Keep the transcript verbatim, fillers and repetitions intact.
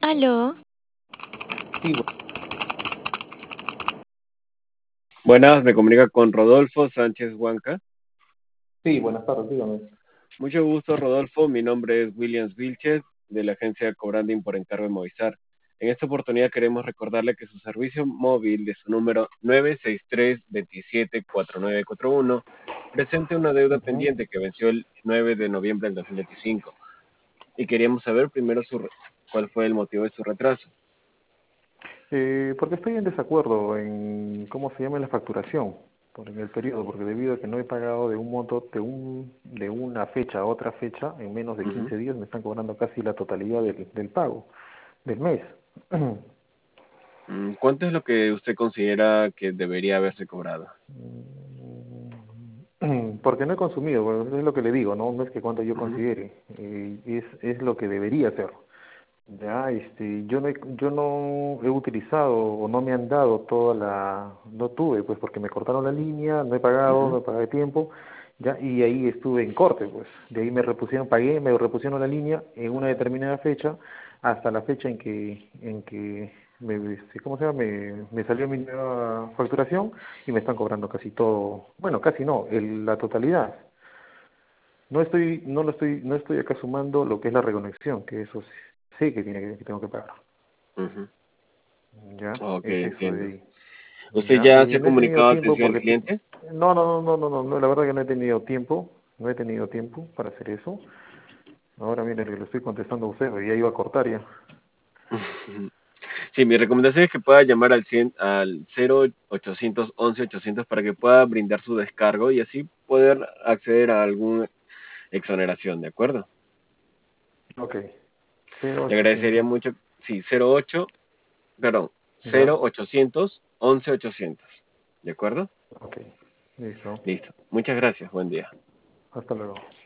Aló, Sí, bu- Buenas, me comunica con Rodolfo Sánchez Huanca. sí, buenas tardes, dígame. Mucho gusto, Rodolfo. Mi nombre es Williams Vilches, de la agencia Cobranding por encargo de Movistar. En esta oportunidad queremos recordarle que su servicio móvil de su número nueve seis tres, dos siete, cuatro nueve cuatro uno presenta una deuda Ujú. pendiente que venció el nueve de noviembre del dos mil veinticinco. Y queríamos saber primero su re- cuál fue el motivo de su retraso. Eh, porque estoy en desacuerdo en cómo se llama la facturación por en el periodo, porque debido a que no he pagado de un monto de un de una fecha a otra fecha en menos de Ujú. quince días, me están cobrando casi la totalidad del, del pago del mes. Mm, ¿Cuánto es lo que usted considera que debería haberse cobrado? Porque no he consumido, bueno, es lo que le digo, no, no es que cuánto yo Ujú, considere, eh, es es lo que debería ser. Ya, este, yo no, he- yo no he utilizado o no me han dado toda la, no tuve, pues porque me cortaron la línea, no he pagado, ujú. no pagué tiempo, ya, y ahí estuve en corte, pues, de ahí me repusieron, pagué, me repusieron la línea en una determinada fecha, hasta la fecha en que, en que me, este, ¿cómo se llama? Me, me salió mi nueva facturación y me están cobrando casi todo, bueno, casi no, el, la totalidad. No estoy, no lo estoy, no estoy acá sumando lo que es la reconexión, que eso sí- sé que tiene que, que tengo que pagar. Ujú. Ya, Ok, es eso de entiendo. ahí. ¿Usted Ya, ya se y ha no he tenido comunicado a tiempo atención al porque cliente? no, no, no, no, no, no, la verdad que no he tenido tiempo, no he tenido tiempo para hacer eso. Ahora mire que le estoy contestando a usted, ya iba a cortar ya. Sí, mi recomendación es que pueda llamar al cien al cero ochocientos once ochocientos para que pueda brindar su descargo y así poder acceder a alguna exoneración, ¿de acuerdo? Ok, cero Le agradecería ochocientos, mucho, sí, cero ocho, perdón, ya, cero ochocientos once ochocientos, ¿de acuerdo? ok, listo, Listo. Muchas gracias, buen día. hasta luego.